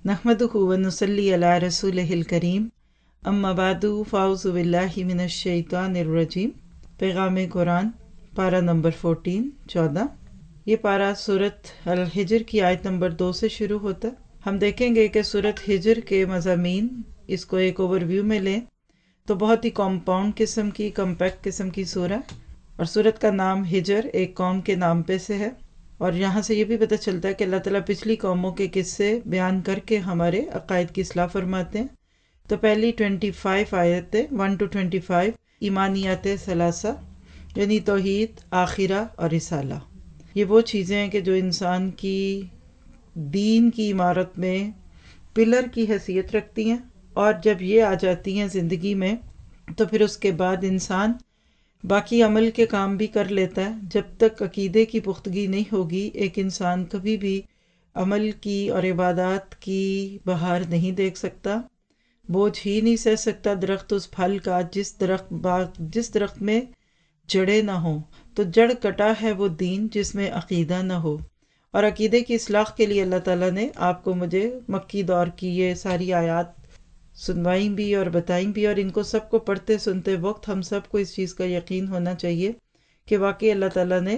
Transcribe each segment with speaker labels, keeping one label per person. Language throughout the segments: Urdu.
Speaker 1: नहमदुहु व नुसल्ली अला रसूलिहिल करीम अम्मा बादु फ़ाउज़ु बिल्लाहि मिनश शैतानिर रजीम। पैगाम कुरान पारा नंबर 14 ये पारा सूरत अल हिजर की आयत नंबर 2 से शुरू होता है। हम देखेंगे कि सूरत हिजर के मज़ामीन, इसको एक ओवरव्यू में लें तो बहुत ही कॉम्पाउंड किस्म की, कम्पैक्ट किस्म की सूरह, और सूरत का नाम हिजर एक कौम के नाम पे से है। और यहाँ से ये भी पता चलता है कि अल्लाह ताला पिछली कौमों के किस्से बयान करके हमारे अकायद की इस्लाह फरमाते हैं। तो पहली 25 आयतें 1 to 25 ईमानियात सलासा यानी तौहीद, आखिरा और रिसाला। ये वो चीज़ें हैं कि जो इंसान की दीन की इमारत में पिलर की हैसियत रखती हैं, और जब ये आ जाती हैं ज़िंदगी में तो फिर उसके बाद इंसान बाकी अमल के काम भी कर लेता है। जब तक अकीदे की पुख्तगी नहीं होगी, एक इंसान कभी भी अमल की और इबादत की बहार नहीं देख सकता, बोझ ही नहीं सह सकता दरख्त उस फल का जिस दरख्त में जड़ें ना हो। तो जड़ कटा है वो दीन जिसमें अकीदा ना हो। और अकीदे की इस्लाह के लिए अल्लाह ताला ने आपको मुझे मक्की दौर की ये सारी आयात सुनवाई भी और बताई भी, और इनको सबको पढ़ते सुनते वक्त हम सबको इस चीज़ का यकीन होना चाहिए कि वाकई अल्लाह ताला ने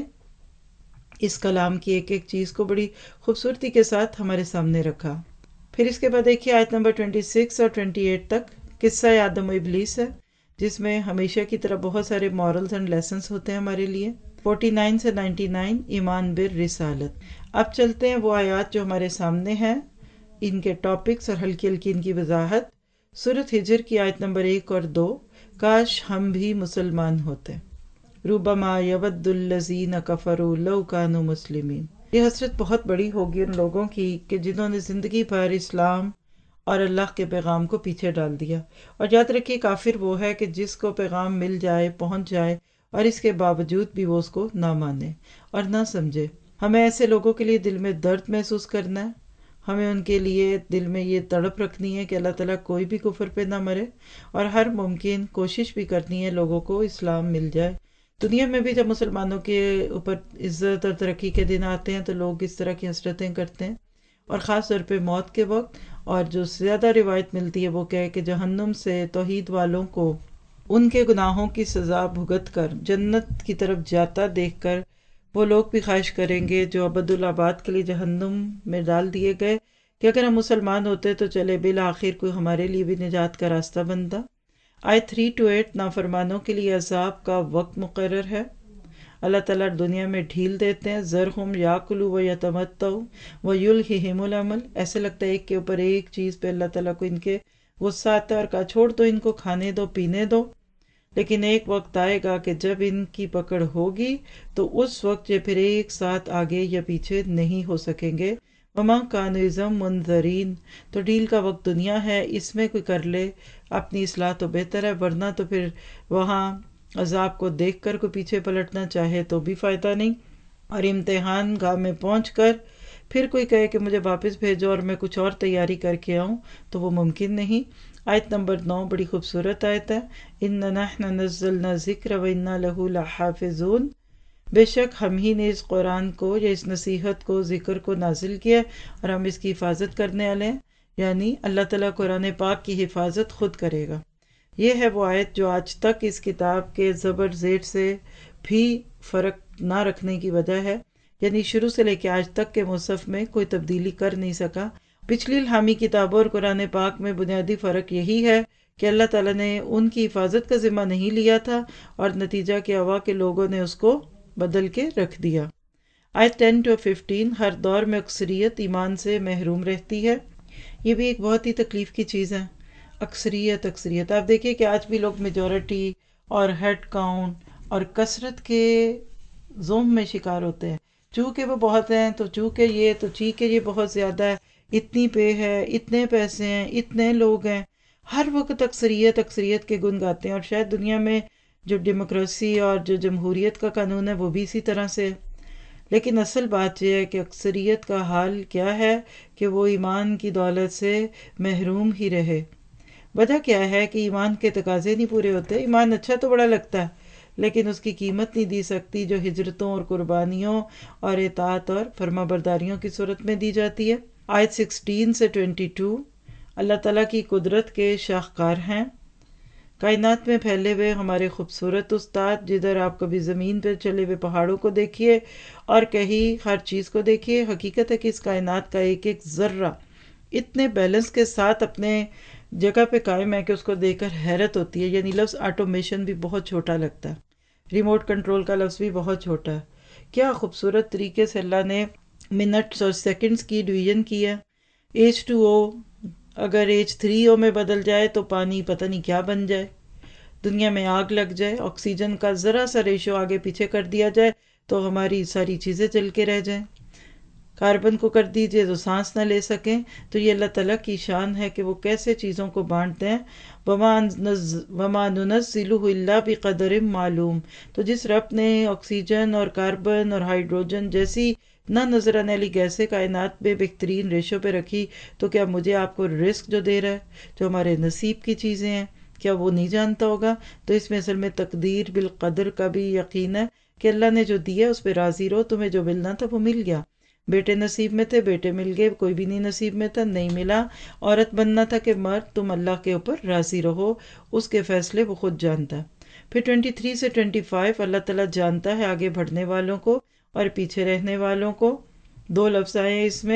Speaker 1: इस कलाम की एक एक चीज़ को बड़ी खूबसूरती के साथ हमारे सामने रखा। फिर इसके बाद देखिए आयत नंबर 26 और 28 तक किस्सा आदम व इब्लीस है, जिसमें हमेशा की तरह बहुत सारे मॉरल्स एंड लेसन्स होते हैं हमारे लिए। 49 से 99 ईमान बिर रिसालत। अब चलते हैं वो आयात जो हमारे सामने हैं, इनके टॉपिक्स और हल्की हल्की इनकी वजाहत। सूरत हिजर की आयत नंबर 1 और 2, काश हम भी मुसलमान होते। रुबमा यवद्दुल्लज़ीन कफ़रू लौ कानू मुस्लिमीन। ये हसरत बहुत बड़ी होगी उन लोगों की कि जिन्होंने ज़िंदगी भर इस्लाम और अल्लाह के पैगाम को पीछे डाल दिया। और याद रखिए, काफिर वो है कि जिसको पैगाम मिल जाए, पहुंच जाए, और इसके बावजूद भी वो उसको ना माने और ना समझे। हमें ऐसे लोगों के लिए दिल में दर्द महसूस करना है। हमें उनके लिए दिल में ये तड़प रखनी है कि अल्लाह ताला कोई भी कुफर पे ना मरे, और हर मुमकिन कोशिश भी करनी है लोगों को इस्लाम मिल जाए। दुनिया में भी जब मुसलमानों के ऊपर इज्जत और तरक्की के दिन आते हैं तो लोग इस तरह की हसरतें करते हैं, और ख़ास तौर पे मौत के वक्त। और जो ज़्यादा रिवायत मिलती है वो कहे कि जहन्नुम से तौहीद वालों को उनके गुनाहों की सज़ा भुगत कर जन्नत की तरफ जाता देखकर वो लोग भी ख्वाहिश करेंगे जो अबदुल आबाद के लिए जहन्नुम में डाल दिए गए कि अगर हम मुसलमान होते तो चले बिल आखिर कोई हमारे लिए भी निजात का रास्ता बनता। आयत 3 to 8 नाफरमानों के लिए अजाब का वक्त मुकर्रर है। अल्लाह ताला दुनिया में ढील देते हैं, ज़रहुम याकुलू व यतमत्तऊ व युल्हिहिमुल अमल। ऐसे लगता है एक के ऊपर एक चीज़ पे अल्लाह ताला को इनके गुस्सा आता है और कहा छोड़ दो, इनको खाने दो, पीने दो। लेकिन एक वक्त आएगा कि जब इनकी पकड़ होगी तो उस वक्त ये फिर एक साथ आगे या पीछे नहीं हो सकेंगे। वमा कानुज़म मुनज़रीन। तो ढील का वक्त दुनिया है, इसमें कोई कर ले अपनी इस्लाह तो बेहतर है, वरना तो फिर वहाँ अजाब को देख कर कोई पीछे पलटना चाहे तो भी फ़ायदा नहीं। और इम्तिहान गाह में पहुँच कर फिर कोई कहे कि मुझे वापस भेजो और मैं कुछ और तैयारी करके आऊँ तो वो मुमकिन नहीं। आयत नंबर 9 बड़ी खूबसूरत आयत है। इन्ना नहनु नज़्ज़लना ज़िक्र व इन्ना लहू लहाफ़िज़ून। बेशक हम ही ने इस कुरान को या इस नसीहत को, ज़िक्र को नाजिल किया और हम इसकी हिफाजत करने वाले हैं। यानी अल्लाह ताला कुरान पाक की हिफाजत खुद करेगा। ये है वो आयत जो आज तक इस किताब के ज़बर ज़ेर से भी फ़र्क ना रखने की वजह है। यानी शुरू से लेकर आज तक के मुसहफ़ में कोई तब्दीली कर नहीं सका। पिछली इल्हामी किताबों और कुरान पाक में बुनियादी फ़र्क यही है कि अल्लाह ताला ने उनकी हिफाजत का ज़िम्मा नहीं लिया था और नतीजा क्या हुआ कि लोगों ने उसको बदल के रख दिया। आयत 10 to 15 हर दौर में अक्सरियत ईमान से महरूम रहती है। ये भी एक बहुत ही तकलीफ़ की चीज़ है। अक्सरियत आप देखिए कि आज भी लोग मेजॉरिटी और हेड काउंट और कसरत के जोम में शिकार होते हैं। चूँकि वो बहुत हैं तो चूँकि ये तो ठीक है, ये बहुत ज़्यादा है, इतनी पे है, इतने पैसे हैं, इतने लोग हैं। हर वक्त अक्सरियत के गुण गाते हैं। और शायद दुनिया में जो डेमोक्रेसी और जो जमहूरियत का कानून है वो भी इसी तरह से है। लेकिन असल बात यह है कि अक्सरियत का हाल क्या है कि वो ईमान की दौलत से महरूम ही रहे। वजह क्या है कि ईमान के तकाजे नहीं पूरे होते। ईमान अच्छा तो बड़ा लगता है, लेकिन उसकी कीमत नहीं दी सकती जो हिजरतों और कुर्बानियों और इताअत और फर्माबरदारियों की सूरत में दी जाती है। آیت 16 سے 22 اللہ تعالیٰ کی قدرت کے شاہکار ہیں۔ کائنات میں پھیلے ہوئے ہمارے خوبصورت استاد، جدھر آپ کبھی زمین پہ چلے ہوئے پہاڑوں کو دیکھیے اور کہیں ہر چیز کو دیکھیے، حقیقت ہے کہ اس کائنات کا ایک ایک ذرہ اتنے بیلنس کے ساتھ اپنے جگہ پہ قائم ہے کہ اس کو دیکھ کر حیرت ہوتی ہے۔ یعنی لفظ آٹومیشن بھی بہت چھوٹا لگتا ہے، ریموٹ کنٹرول کا لفظ بھی بہت چھوٹا ہے۔ کیا خوبصورت طریقے سے اللہ نے منٹس اور سیکنڈز کی ڈویژن کی ہے۔ H2O اگر H3O میں بدل جائے تو پانی پتہ نہیں کیا بن جائے، دنیا میں آگ لگ جائے، آکسیجن کا ذرا سا ریشو آگے پیچھے کر دیا جائے تو ہماری ساری چیزیں جل کے رہ جائیں، کاربن کو کر دیجئے تو سانس نہ لے سکیں۔ تو یہ اللہ تعالیٰ کی شان ہے کہ وہ کیسے چیزوں کو بانٹتے ہیں۔ وَمَا نُنَزِّلُهُ إِلَّا بِقَدَرٍ معلوم۔ تو جس رب نے آکسیجن اور کاربن اور ہائیڈروجن جیسی نہ نظر آنے والی گیسیں کائنات میں بہترین ریشو پہ رکھی، تو کیا مجھے آپ کو رزق جو دے رہا ہے، جو ہمارے نصیب کی چیزیں ہیں، کیا وہ نہیں جانتا ہوگا؟ تو اس میں اصل میں تقدیر بالقدر کا بھی یقین ہے کہ اللہ نے جو دیا اس پہ راضی رہو، تمہیں جو ملنا تھا وہ مل گیا۔ بیٹے نصیب میں تھے، بیٹے مل گئے، کوئی بھی نہیں نصیب میں تھا، نہیں ملا۔ عورت بننا تھا کہ مرد، تم اللہ کے اوپر راضی رہو، اس کے فیصلے وہ خود جانتا ہے۔ پھر 23 سے 25 اللہ تعالیٰ جانتا ہے آگے بڑھنے والوں کو اور پیچھے رہنے والوں کو۔ دو لفظ آئے ہیں اس میں،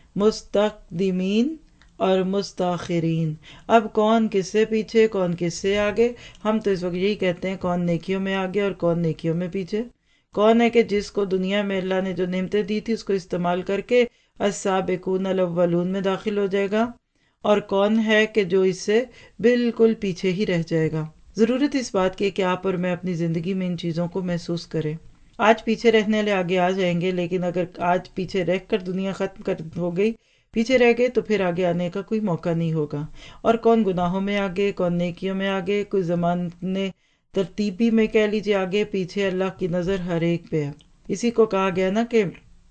Speaker 1: مستقدمین اور مستاخرین۔ اب کون کس سے پیچھے، کون کس سے آگے؟ ہم تو اس وقت یہی کہتے ہیں کون نیکیوں میں آگے اور کون نیکیوں میں پیچھے۔ کون ہے کہ جس کو دنیا میں اللہ نے جو نعمتیں دی تھی اس کو استعمال کر کے السابقون الاولون میں داخل ہو جائے گا، اور کون ہے کہ جو اس سے بالکل پیچھے ہی رہ جائے گا۔ ضرورت اس بات کی ہے کہ آپ اور میں اپنی زندگی میں ان چیزوں کو محسوس کریں۔ آج پیچھے رہنے والے آگے آ جائیں گے، لیکن اگر آج پیچھے رہ کر دنیا ختم ہو گئی، پیچھے رہ گئے، تو پھر آگے آنے کا کوئی موقع نہیں ہوگا۔ اور کون گناہوں میں آگے، کون نیکیوں میں آگے، کوئی زمانے ترتیبی میں کہہ لیجیے آگے پیچھے، اللہ کی نظر ہر ایک پہ ہے۔ اسی کو کہا گیا نا کہ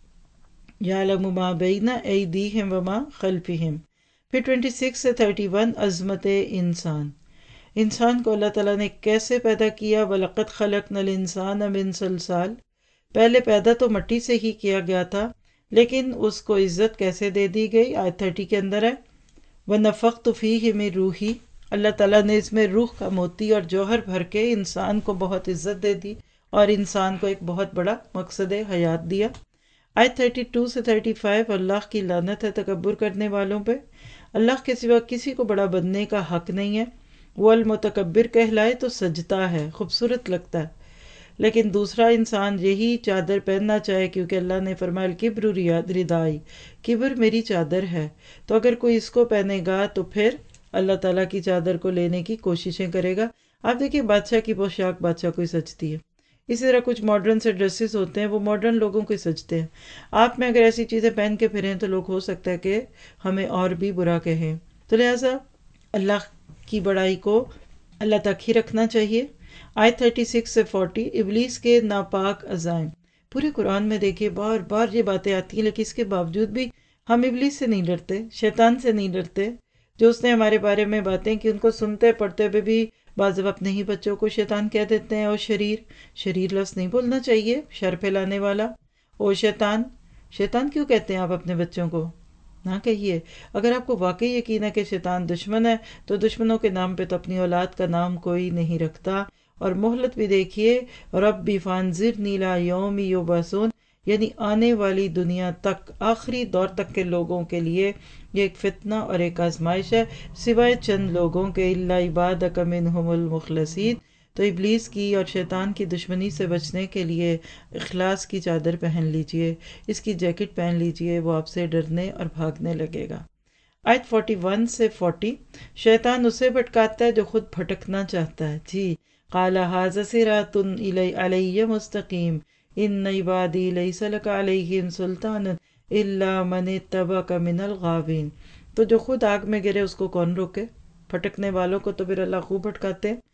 Speaker 1: یعلم ما بین ایدیہم وما خلفہم۔ پھر 26 سے 31 عظمت انسان۔ انسان کو اللہ تعالیٰ نے کیسے پیدا کیا؟ وَلَقَدْ خَلَقْنَا الْإِنسَانَ مِنْ صَلْصَالٍ۔ پہلے پیدا تو مٹی سے ہی کیا گیا تھا، لیکن اس کو عزت کیسے دے دی گئی؟ آیت 30 کے اندر ہے وَنَفَخْتُ فِيهِ مِن رُوحِي۔ اللہ تعالیٰ نے اس میں روح کا موتی اور جوہر بھر کے انسان کو بہت عزت دے دی اور انسان کو ایک بہت بڑا مقصد حیات دیا۔ آیت 32 سے 35 اللہ کی لعنت ہے تکبر کرنے والوں پہ۔ اللہ کے سوا کسی کو بڑا بننے کا حق نہیں ہے۔ وہ المتکبر کہلائے تو سجتا ہے، خوبصورت لگتا ہے، لیکن دوسرا انسان یہی چادر پہننا چاہے، کیونکہ اللہ نے فرمایا الکبر ردائی، کبر میری چادر ہے، تو اگر کوئی اس کو پہنے گا تو پھر اللہ تعالیٰ کی چادر کو لینے کی کوششیں کرے گا۔ آپ دیکھیے بادشاہ کی پوشاک بادشاہ کو ہی سجتی ہے، اسی طرح کچھ ماڈرن سے ڈریسز ہوتے ہیں وہ ماڈرن لوگوں کو ہی سجتے ہیں۔ آپ میں اگر ایسی چیزیں پہن کے پھریں تو لوگ ہو سکتا ہے کہ ہمیں اور بھی برا کہیں، تو لہٰذا اللہ کی بڑائی کو اللہ تک ہی رکھنا چاہیے۔ آیت 36 سے 40 ابلیس کے ناپاک عزائم۔ پورے قرآن میں دیکھیے بار بار یہ باتیں آتی ہیں، لیکن اس کے باوجود بھی ہم ابلیس سے نہیں ڈرتے، شیطان سے نہیں ڈرتے، جو اس نے ہمارے بارے میں باتیں کی ان کو سنتے پڑھتے ہوئے بھی بعض اپنے ہی بچوں کو شیطان کہہ دیتے ہیں۔ اور شریر لفظ نہیں بولنا چاہیے، شر پھیلانے والا۔ او شیطان، شیطان کیوں کہتے ہیں آپ اپنے بچوں کو؟ نہ کہیے۔ اگر آپ کو واقعی یقین ہے کہ شیطان دشمن ہے تو دشمنوں کے نام پہ تو اپنی اولاد کا نام کوئی نہیں رکھتا۔ اور مہلت بھی دیکھیے، ربی فانظرنی الی یوم یبعثون، یعنی آنے والی دنیا تک، آخری دور تک کے لوگوں کے لیے یہ ایک فتنہ اور ایک آزمائش ہے، سوائے چند لوگوں کے، الا عبادک منہم المخلصین۔ تو ابلیس کی اور شیطان کی دشمنی سے بچنے کے لیے اخلاص کی چادر پہن لیجئے، اس کی جیکٹ پہن لیجئے، وہ آپ سے ڈرنے اور بھاگنے لگے گا۔ آیت 41 سے 40 شیطان اسے بھٹکاتا ہے جو خود بھٹکنا چاہتا ہے۔ جی قال ھذا صراط علی مستقیم ان عبادی لیس لک علیہم سلطان الا من اتبعک من الغاوین۔ تو جو خود آگ میں گرے اس کو کون روکے؟ پھٹکنے والوں کو تو پھر اللہ خوب بھٹکاتے ہیں۔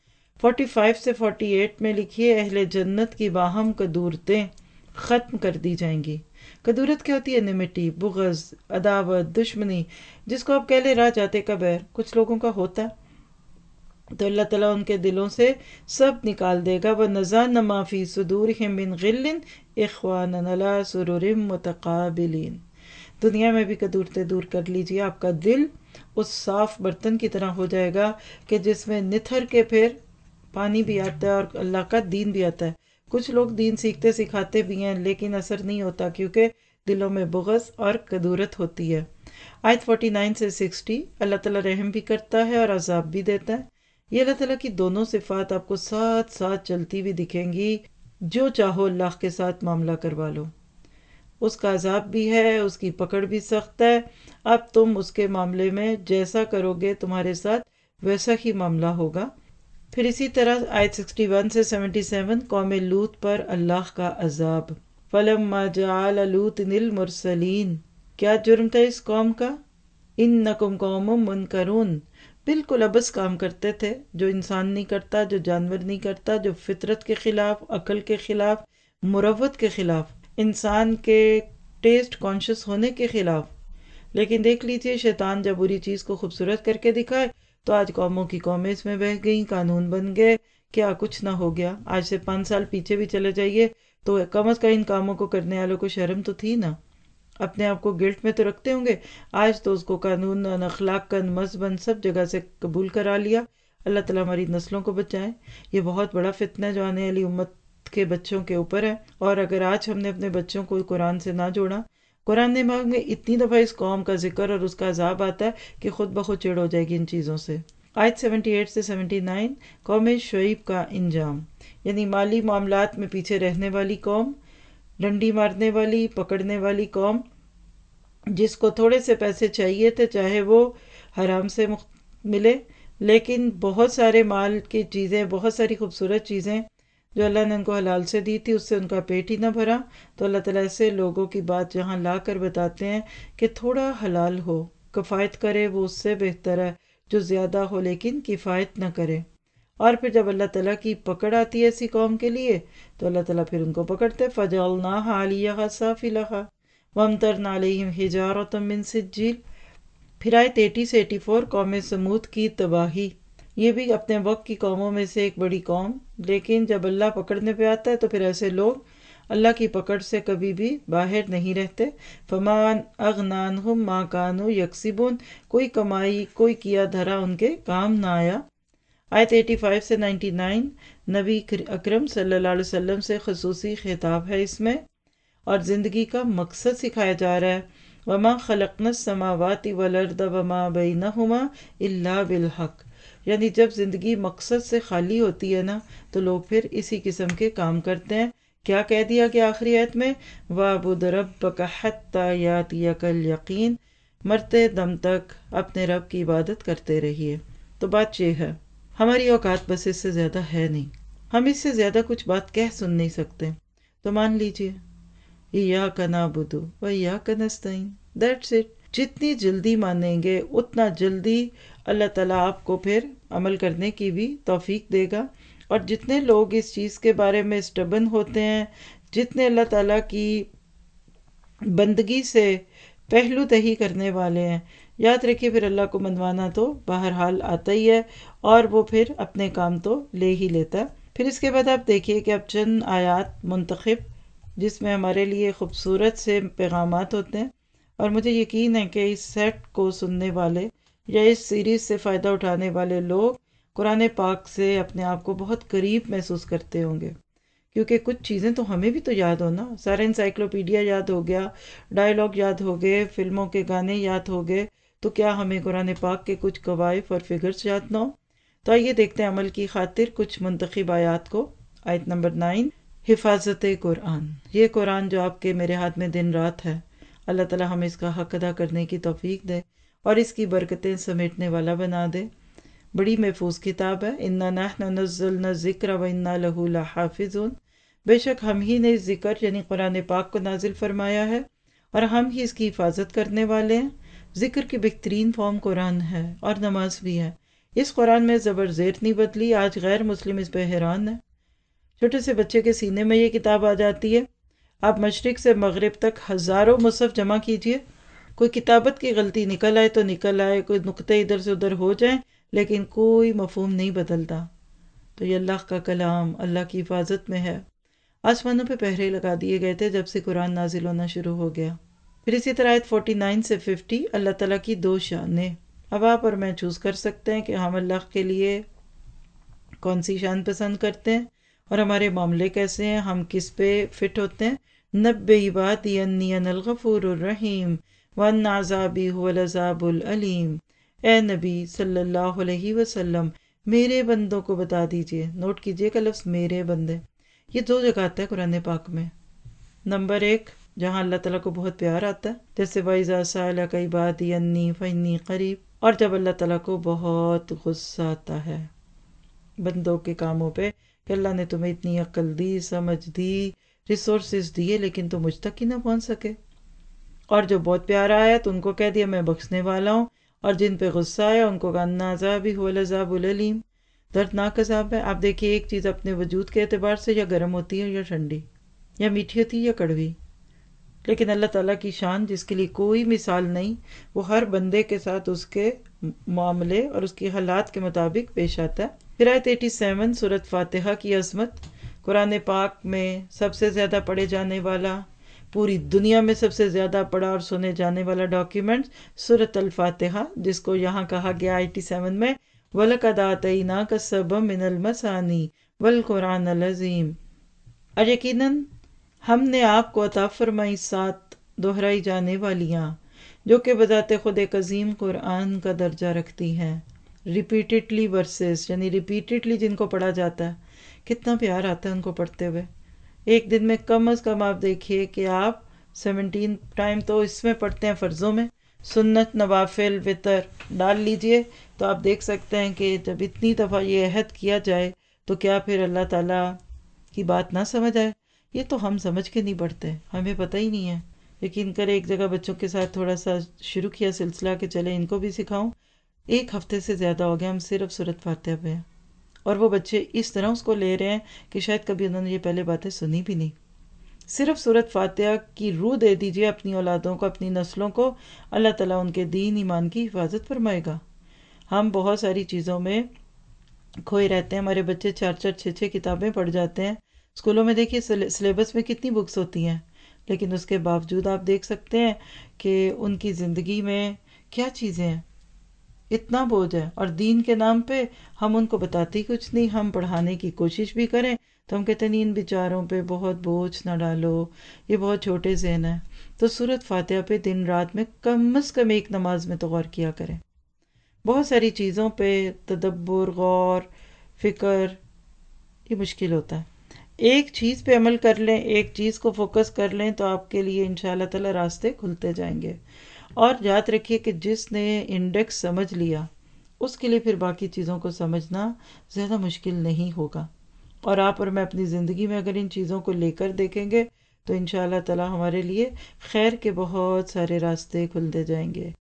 Speaker 1: 45 سے 48 میں لکھیے اہل جنت کی باہم کدورتیں ختم کر دی جائیں گی۔ کدورت کیا ہوتی ہے؟ نمٹی، بغض، عداوت، دشمنی، جس کو آپ کہہ لے راہ جاتے کا بیر، کچھ لوگوں کا ہوتا ہے، تو اللہ تعالیٰ ان کے دلوں سے سب نکال دے گا۔ وَنَزَعْنَا مَا فِي صُدُورِهِم مِّن غِلٍّ إِخْوَانًا عَلَىٰ سُرُرٍ مُتَقَابِلِينَ۔ دنیا میں بھی کدورتیں دور کر لیجیے، آپ کا دل اس صاف برتن کی طرح ہو جائے گا کہ جس میں نتھر کے پھر پانی بھی آتا ہے اور اللہ کا دین بھی آتا ہے۔ کچھ لوگ دین سیکھتے سکھاتے بھی ہیں لیکن اثر نہیں ہوتا کیونکہ دلوں میں بغض اور کدورت ہوتی ہے۔ آیت 49 سے 60، اللہ تعالیٰ رحم بھی کرتا ہے اور عذاب بھی دیتا ہے۔ یہ اللہ تعالیٰ کی دونوں صفات آپ کو ساتھ ساتھ چلتی ہوئی دکھیں گی۔ جو چاہو اللہ کے ساتھ معاملہ کروا لو، اس کا عذاب بھی ہے، اس کی پکڑ بھی سخت ہے۔ اب تم اس کے معاملے میں جیسا کرو گے تمہارے ساتھ ویسا ہی معاملہ ہوگا۔ پھر اسی طرح آیت 61 سے 77، قوم لوط پر اللہ کا عذاب۔ فَلَمَّا جَعَلَ لُوطٍ الْمُرْسَلِينَ، کیا جرم تھا اس قوم کا؟ اِنَّكُمْ قَوْمٌ مُنْكَرُونَ، بالکل ابس کام کرتے تھے جو انسان نہیں کرتا، جو جانور نہیں کرتا، جو فطرت کے خلاف، عقل کے خلاف، مروت کے خلاف، انسان کے ٹیسٹ کانشس ہونے کے خلاف۔ لیکن دیکھ لیجئے شیطان جب بری چیز کو خوبصورت کر کے دکھائے تو آج قوموں کی قومیں اس میں بہہ گئیں، قانون بن گئے، کیا کچھ نہ ہو گیا۔ آج سے 5 سال پیچھے بھی چلے جائیے تو کم از کم ان کاموں کو کرنے والوں کو شرم تو تھی نا، اپنے آپ کو گلٹ میں تو رکھتے ہوں گے۔ آج تو اس کو قانون، اخلاق، مذہب سب جگہ سے قبول کرا لیا۔ اللہ تعالیٰ ہماری نسلوں کو بچائے۔ یہ بہت بڑا فتنہ ہے جو آنے والی امت کے بچوں کے اوپر ہے، اور اگر آج ہم نے اپنے بچوں کو قرآن سے نہ جوڑا، قرآن پاک میں اتنی دفعہ اس قوم کا ذکر اور اس کا عذاب آتا ہے کہ خود بخود چڑ ہو جائے گی ان چیزوں سے۔ آیت 78 سے 79، قوم شعیب کا انجام، یعنی مالی معاملات میں پیچھے رہنے والی قوم، ڈنڈی مارنے والی، پکڑنے والی قوم، جس کو تھوڑے سے پیسے چاہیے تھے چاہے وہ حرام سے ملے، لیکن بہت سارے مال کی چیزیں، بہت ساری خوبصورت چیزیں جو اللہ نے ان کو حلال سے دی تھی، اس سے ان کا پیٹ ہی نہ بھرا۔ تو اللہ تعالیٰ ایسے لوگوں کی بات جہاں لا کر بتاتے ہیں کہ تھوڑا حلال ہو، کفایت کرے، وہ اس سے بہتر ہے جو زیادہ ہو لیکن کفایت نہ کرے۔ اور پھر جب اللہ تعالیٰ کی پکڑ آتی ہے ایسی قوم کے لیے تو اللہ تعالیٰ پھر ان کو پکڑتے، فَجَعَلْنَاهَا عَالِيَهَا سَافِلَهَا وَأَمْطَرْنَا عَلَيْهِمْ حِجَارَةً مِّن سِجِّيلٍ۔ پھر آیت 80 سے 84، قوم سمود کی تباہی۔ یہ بھی اپنے وقت کی قوموں میں سے ایک بڑی قوم، لیکن جب اللہ پکڑنے پہ آتا ہے تو پھر ایسے لوگ اللہ کی پکڑ سے کبھی بھی باہر نہیں رہتے۔ فَمَا أَغْنَىٰ عَنْهُم مَّا كَانُوا يَكْسِبُونَ، کوئی کمائی، کوئی کیا دھرا ان کے کام نہ آیا۔ آیت 85 سے 99، نبی اکرم صلی اللہ علیہ وسلم سے خصوصی خطاب ہے اس میں، اور زندگی کا مقصد سکھایا جا رہا ہے۔ وَمَا خَلَقْنَا السَّمَاوَاتِ وَالْأَرْضَ وَمَا بَيْنَهُمَا إِلَّا بِالْحَقِّ، یعنی جب زندگی مقصد سے خالی ہوتی ہے نا تو لوگ پھر اسی قسم کے کام کرتے ہیں۔ کیا کہہ دیا کہ آخری آیت میں وَاعْبُدْ رَبَّكَ حَتَّىٰ يَأْتِيَكَ الْيَقِينُ، مرتے دم تک اپنے رب کی عبادت کرتے رہیے۔ تو بات یہ ہے، ہماری اوقات بس اس سے زیادہ ہے نہیں، ہم اس سے زیادہ کچھ بات کہہ سن نہیں سکتے، تو مان لیجئے ایاک نعبد و ایاک نستعین، دیٹس اٹ۔ جتنی جلدی مانیں گے اتنا جلدی اللہ تعالیٰ آپ کو پھر عمل کرنے کی بھی توفیق دے گا۔ اور جتنے لوگ اس چیز کے بارے میں اسٹبن ہوتے ہیں، جتنے اللہ تعالیٰ کی بندگی سے پہلو تہی کرنے والے ہیں، یاد رکھیے پھر اللہ کو منوانا تو بہرحال آتا ہی ہے، اور وہ پھر اپنے کام تو لے ہی لیتا ہے۔ پھر اس کے بعد آپ دیکھیے کہ اب چند آیات منتخب جس میں ہمارے لیے خوبصورت سے پیغامات ہوتے ہیں، اور مجھے یقین ہے کہ اس سیٹ کو سننے والے یا اس سیریز سے فائدہ اٹھانے والے لوگ قرآن پاک سے اپنے آپ کو بہت قریب محسوس کرتے ہوں گے، کیونکہ کچھ چیزیں تو ہمیں بھی تو یاد ہونا، سارا انسائکلوپیڈیا یاد ہو گیا، ڈائیلاگ یاد ہو گئے، فلموں کے گانے یاد ہو گئے، تو کیا ہمیں قرآن پاک کے کچھ قوائف اور فگرز یاد نہ ہو؟ تو آئیے دیکھتے ہیں عمل کی خاطر کچھ منتخب آیات کو۔ آیت نمبر 9، حفاظت قرآن۔ یہ قرآن جو آپ کے میرے ہاتھ میں دن رات ہے، اللہ تعالیٰ ہمیں اس کا حق ادا کرنے کی توفیق دے اور اس کی برکتیں سمیٹنے والا بنا دے۔ بڑی محفوظ کتاب ہے، اِنَّا نَحْنُ نَزَّلْنَا الذِّكْرَ وَإِنَّا لَهُ لَحَافِظُونَ، بے شک ہم ہی نے ذکر یعنی قرآن پاک کو نازل فرمایا ہے اور ہم ہی اس کی حفاظت کرنے والے ہیں۔ ذکر کی بہترین فارم قرآن ہے اور نماز بھی ہے۔ اس قرآن میں زبر زیر نہیں بدلی، آج غیر مسلم اس پہ حیران ہے۔ چھوٹے سے بچے کے سینے میں یہ کتاب آ جاتی ہے، آپ مشرق سے مغرب تک ہزاروں مصحف جمع کیجئے، کوئی کتابت کی غلطی نکل آئے تو نکل آئے، کوئی نقطے ادھر سے ادھر ہو جائیں، لیکن کوئی مفہوم نہیں بدلتا۔ تو یہ اللہ کا کلام اللہ کی حفاظت میں ہے۔ آسمانوں پہ پہرے لگا دیے گئے تھے جب سے قرآن نازل ہونا شروع ہو گیا۔ پھر اسی طرح آیت 49 سے 50 اللہ تعالیٰ کی 2 شانیں. اب آپ اور میں چوز کر سکتے ہیں کہ ہم اللہ کے لیے کون سی شان پسند کرتے ہیں اور ہمارے معاملے کیسے ہیں، ہم کس پہ فٹ ہوتے ہیں. نبّئ عبادی انی انا الغفور الرحیم وان عذابی هو العذاب العلیم. اے نبی صلی اللہ علیہ وسلم میرے بندوں کو بتا دیجئے. نوٹ کیجئے کہ لفظ میرے بندے یہ 2 جگہ آتا ہے قرآن پاک میں. نمبر 1 جہاں اللہ تعالیٰ کو بہت پیار آتا ہے، جیسے وَإِذَا سَأَلَكَ عِبَادِي عَنِّي فَإِنِّي قَرِيبٌ، اور جب اللہ تعالیٰ کو بہت غصہ آتا ہے بندوں کے کاموں پہ کہ اللہ نے تمہیں اتنی عقل دی، سمجھ دی، ریسورسز دیے، لیکن تم مجھ تک ہی نہ پہنچ سکے. اور جو بہت پیارا آیا تو ان کو کہہ دیا میں بخشنے والا ہوں، اور جن پہ غصہ آیا ان کو کہا ان عذابی هو العذاب العلیم، دردناک عذاب ہے. آپ دیکھیے ایک چیز اپنے وجود کے اعتبار سے یا گرم ہوتی ہے یا ٹھنڈی، یا میٹھی ہوتی ہے یا کڑوی، لیکن اللہ تعالیٰ کی شان جس کے لیے کوئی مثال نہیں، وہ ہر بندے کے ساتھ اس کے معاملے اور اس کی حالات کے مطابق پیش آتا ہے. پھر آیت 87 سورۃ فاتحہ کی عظمت. قرآن پاک میں سب سے زیادہ پڑھے جانے والا، پوری دنیا میں سب سے زیادہ پڑھا اور سنے جانے والا ڈاکیومنٹ سورۃ الفاتحہ، جس کو یہاں کہا گیا 87 میں وَلَقَدْ آتَيْنَاكَ سَبْعًا مِنَ الْمَثَانِي وَالْقُرْآنَ الْعَظِيمَ. اور یقیناً ہم نے آپ کو عطا فرمائی 7 دہرائی جانے والیاں جو کہ بذات خود ایک عظیم قرآن کا درجہ رکھتی ہیں. ریپیٹڈلی ورسز، یعنی ریپیٹڈلی جن کو پڑھا جاتا ہے، کتنا پیار آتا ہے ان کو پڑھتے ہوئے. ایک دن میں کم از کم آپ دیکھیے کہ آپ 17 ٹائم تو اس میں پڑھتے ہیں فرضوں میں، سنت نوافل وطر ڈال لیجئے تو آپ دیکھ سکتے ہیں کہ جب اتنی دفعہ یہ عہد کیا جائے تو کیا پھر اللہ تعالیٰ کی بات نہ سمجھ آئے. یہ تو ہم سمجھ کے نہیں پڑھتے، ہمیں پتہ ہی نہیں ہے. یقین کرے ایک جگہ بچوں کے ساتھ تھوڑا سا شروع کیا سلسلہ کہ چلے ان کو بھی سکھاؤں، 1 ہفتے سے زیادہ ہو گیا ہم صرف سورۃ فاتحہ پہ ہیں، اور وہ بچے اس طرح اس کو لے رہے ہیں کہ شاید کبھی انہوں نے یہ پہلے باتیں سنی بھی نہیں. صرف سورۃ فاتحہ کی روح دے دیجئے اپنی اولادوں کو، اپنی نسلوں کو، اللہ تعالیٰ ان کے دین ایمان کی حفاظت فرمائے گا. ہم بہت ساری چیزوں میں کھوئے رہتے ہیں، ہمارے بچے 4 6 کتابیں پڑھ جاتے ہیں. اسکولوں میں دیکھیے سلیبس میں کتنی بکس ہوتی ہیں، لیکن اس کے باوجود آپ دیکھ سکتے ہیں کہ ان کی زندگی میں کیا چیزیں ہیں، اتنا بوجھ ہے. اور دین کے نام پہ ہم ان کو بتاتے ہی کچھ نہیں. ہم پڑھانے کی کوشش بھی کریں تو ہم کہتے ہیں ان بیچاروں پہ بہت بوجھ نہ ڈالو، یہ بہت چھوٹے ذہن ہیں. تو سورۃ فاتحہ پہ دن رات میں کم از کم 1 نماز میں تو غور کیا کریں. بہت ساری چیزوں پہ تدبر، غور، فکر، یہ مشکل ہوتا ہے. ایک چیز پہ عمل کر لیں، ایک چیز کو فوکس کر لیں تو آپ کے لیے انشاءاللہ تعالی راستے کھلتے جائیں گے. اور یاد رکھیے کہ جس نے انڈیکس سمجھ لیا اس کے لیے پھر باقی چیزوں کو سمجھنا زیادہ مشکل نہیں ہوگا. اور آپ اور میں اپنی زندگی میں اگر ان چیزوں کو لے کر دیکھیں گے تو انشاءاللہ تعالی ہمارے لیے خیر کے بہت سارے راستے کھلتے جائیں گے.